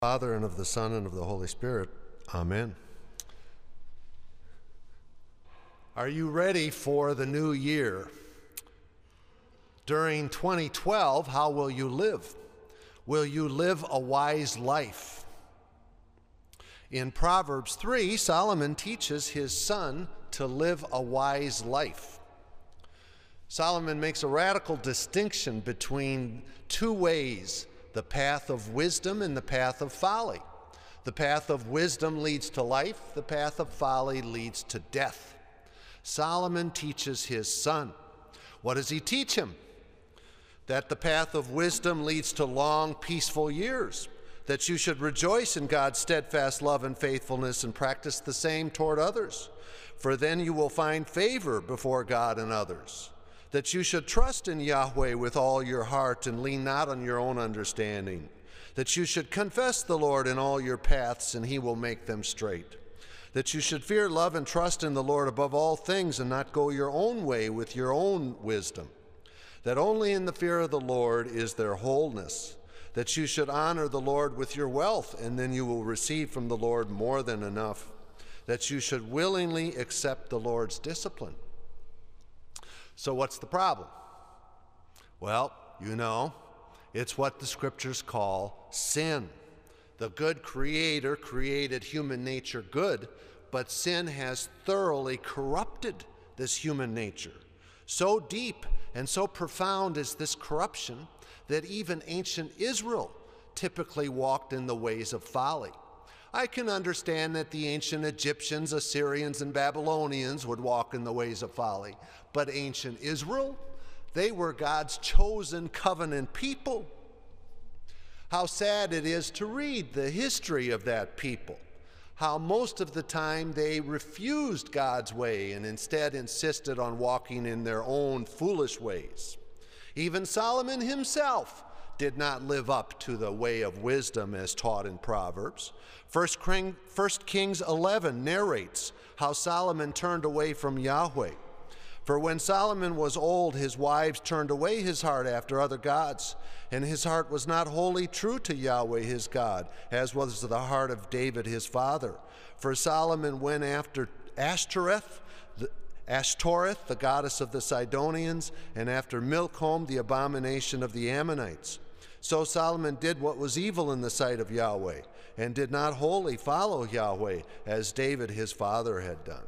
Father, and of the Son, and of the Holy Spirit. Amen. Are you ready for the new year? During 2012, how will you live? Will you live a wise life? In Proverbs 3, Solomon teaches his son to live a wise life. Solomon makes a radical distinction between two ways: the path of wisdom and the path of folly. The path of wisdom leads to life, the path of folly leads to death. Solomon teaches his son. What does he teach him? That the path of wisdom leads to long, peaceful years, that you should rejoice in God's steadfast love and faithfulness and practice the same toward others, for then you will find favor before God and others. That you should trust in Yahweh with all your heart and lean not on your own understanding. That you should confess the Lord in all your paths, and he will make them straight. That you should fear, love, and trust in the Lord above all things, and not go your own way with your own wisdom. That only in the fear of the Lord is there wholeness. That you should honor the Lord with your wealth, and then you will receive from the Lord more than enough. That you should willingly accept the Lord's discipline. So what's the problem? Well, it's what the scriptures call sin. The good Creator created human nature good, but sin has thoroughly corrupted this human nature. So deep and so profound is this corruption that even ancient Israel typically walked in the ways of folly. I can understand that the ancient Egyptians, Assyrians, and Babylonians would walk in the ways of folly, but ancient Israel, they were God's chosen covenant people. How sad it is to read the history of that people, how most of the time they refused God's way and instead insisted on walking in their own foolish ways. Even Solomon himself did not live up to the way of wisdom as taught in Proverbs. 1 Kings 11 narrates how Solomon turned away from Yahweh. For when Solomon was old, his wives turned away his heart after other gods, and his heart was not wholly true to Yahweh his God, as was the heart of David his father. For Solomon went after Ashtoreth, the goddess of the Sidonians, and after Milcom, the abomination of the Ammonites. So Solomon did what was evil in the sight of Yahweh, and did not wholly follow Yahweh, as David his father had done.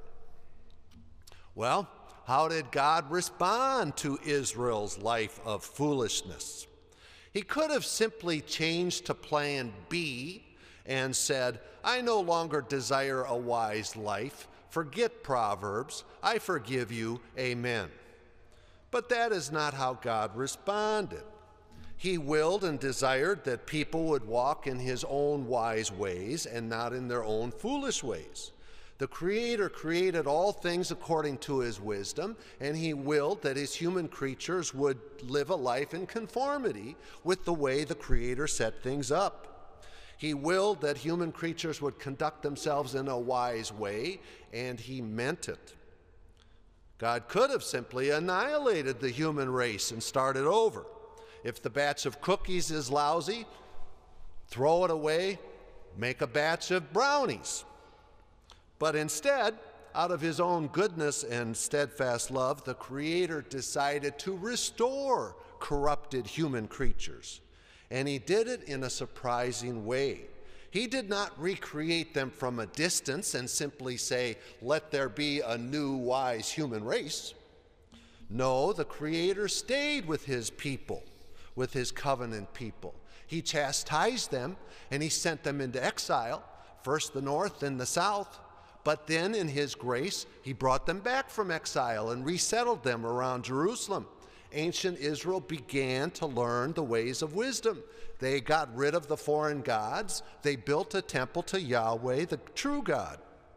Well, how did God respond to Israel's life of foolishness? He could have simply changed to plan B and said, I no longer desire a wise life. Forget Proverbs. I forgive you. Amen. But that is not how God responded. He willed and desired that people would walk in his own wise ways and not in their own foolish ways. The Creator created all things according to his wisdom, and he willed that his human creatures would live a life in conformity with the way the Creator set things up. He willed that human creatures would conduct themselves in a wise way, and he meant it. God could have simply annihilated the human race and started over. If the batch of cookies is lousy, throw it away, make a batch of brownies. But instead, out of his own goodness and steadfast love, the Creator decided to restore corrupted human creatures. And he did it in a surprising way. He did not recreate them from a distance and simply say, let there be a new wise human race. No, the Creator stayed with his people, with his covenant people. He chastised them and he sent them into exile, first the north, then the south. But then in his grace, he brought them back from exile and resettled them around Jerusalem. Ancient Israel began to learn the ways of wisdom. They got rid of the foreign gods. They built a temple to Yahweh, the true God.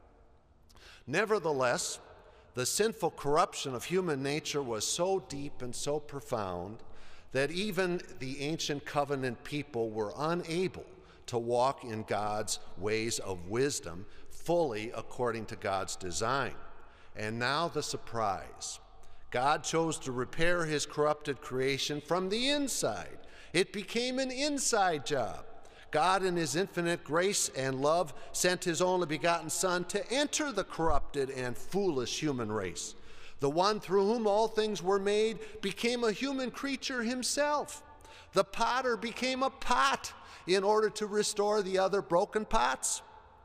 Nevertheless, the sinful corruption of human nature was so deep and so profound that even the ancient covenant people were unable to walk in God's ways of wisdom fully according to God's design. And now the surprise. God chose to repair his corrupted creation from the inside. It became an inside job. God, in his infinite grace and love, sent his only begotten Son to enter the corrupted and foolish human race. The one through whom all things were made became a human creature himself. The potter became a pot in order to restore the other broken pots.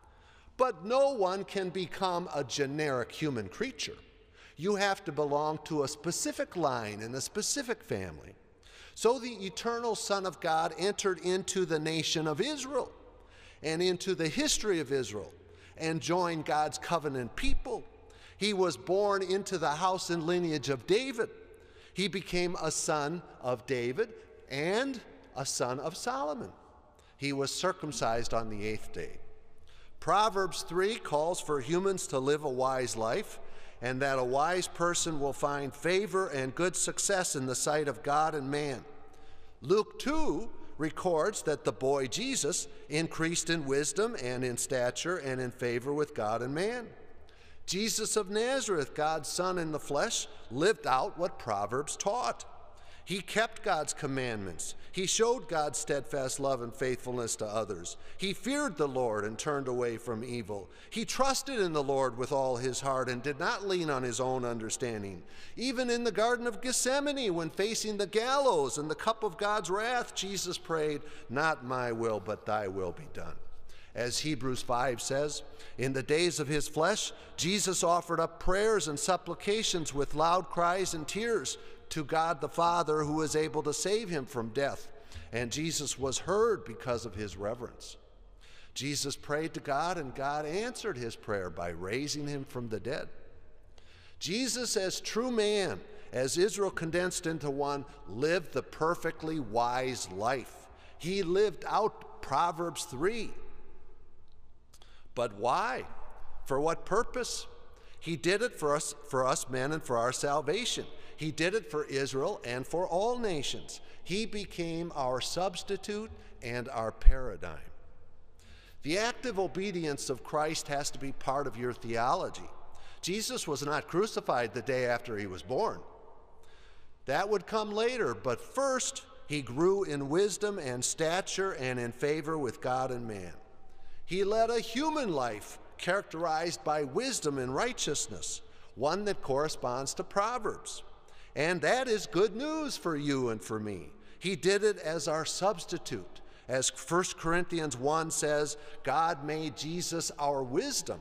But no one can become a generic human creature. You have to belong to a specific line and a specific family. So the eternal Son of God entered into the nation of Israel and into the history of Israel and joined God's covenant people. He was born into the house and lineage of David. He became a son of David and a son of Solomon. He was circumcised on the 8th day. Proverbs 3 calls for humans to live a wise life, and that a wise person will find favor and good success in the sight of God and man. Luke 2 records that the boy Jesus increased in wisdom and in stature and in favor with God and man. Jesus of Nazareth, God's Son in the flesh, lived out what Proverbs taught. He kept God's commandments. He showed God's steadfast love and faithfulness to others. He feared the Lord and turned away from evil. He trusted in the Lord with all his heart and did not lean on his own understanding. Even in the Garden of Gethsemane, when facing the gallows and the cup of God's wrath, Jesus prayed, "Not my will, but thy will be done." As Hebrews 5 says, in the days of his flesh, Jesus offered up prayers and supplications with loud cries and tears to God the Father, who was able to save him from death. And Jesus was heard because of his reverence. Jesus prayed to God, and God answered his prayer by raising him from the dead. Jesus, as true man, as Israel condensed into one, lived the perfectly wise life. He lived out Proverbs 3. But why? For what purpose? He did it for us men and for our salvation. He did it for Israel and for all nations. He became our substitute and our paradigm. The active obedience of Christ has to be part of your theology. Jesus was not crucified the day after he was born. That would come later, but first he grew in wisdom and stature and in favor with God and man. He led a human life characterized by wisdom and righteousness, one that corresponds to Proverbs. And that is good news for you and for me. He did it as our substitute. As 1 Corinthians 1 says, God made Jesus our wisdom.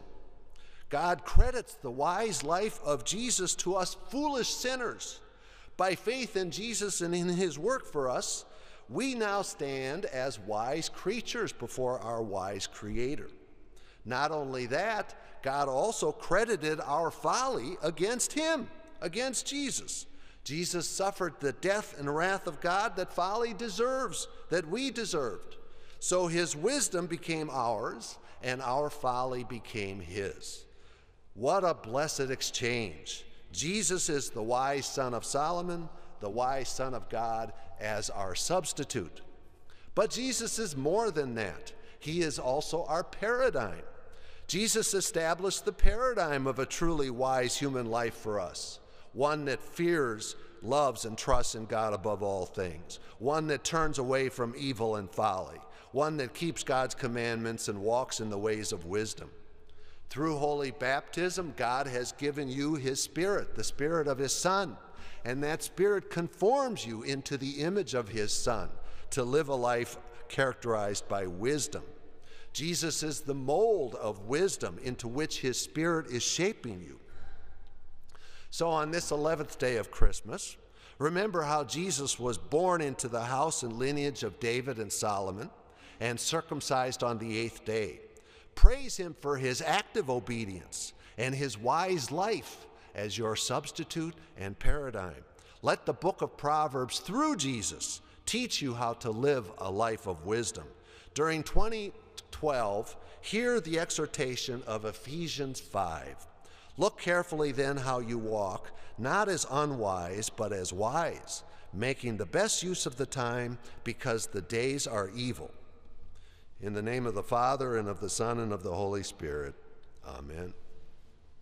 God credits the wise life of Jesus to us foolish sinners. By faith in Jesus and in his work for us, we now stand as wise creatures before our wise Creator. Not only that, God also credited our folly against him, against Jesus. Jesus suffered the death and wrath of God that folly deserves, that we deserved. So his wisdom became ours, and our folly became his. What a blessed exchange. Jesus is the wise son of Solomon, the wise son of God, as our substitute. But Jesus is more than that. He is also our paradigm. Jesus established the paradigm of a truly wise human life for us. One that fears, loves, and trusts in God above all things. One that turns away from evil and folly. One that keeps God's commandments and walks in the ways of wisdom. Through holy baptism, God has given you his Spirit, the Spirit of his Son. And that Spirit conforms you into the image of his Son to live a life characterized by wisdom. Jesus is the mold of wisdom into which his Spirit is shaping you. So on this 11th day of Christmas, remember how Jesus was born into the house and lineage of David and Solomon and circumcised on the 8th day. Praise him for his active obedience and his wise life as your substitute and paradigm. Let the book of Proverbs through Jesus teach you how to live a life of wisdom. During 2012, hear the exhortation of Ephesians 5. Look carefully then how you walk, not as unwise, but as wise, making the best use of the time, because the days are evil. In the name of the Father, and of the Son, and of the Holy Spirit. Amen.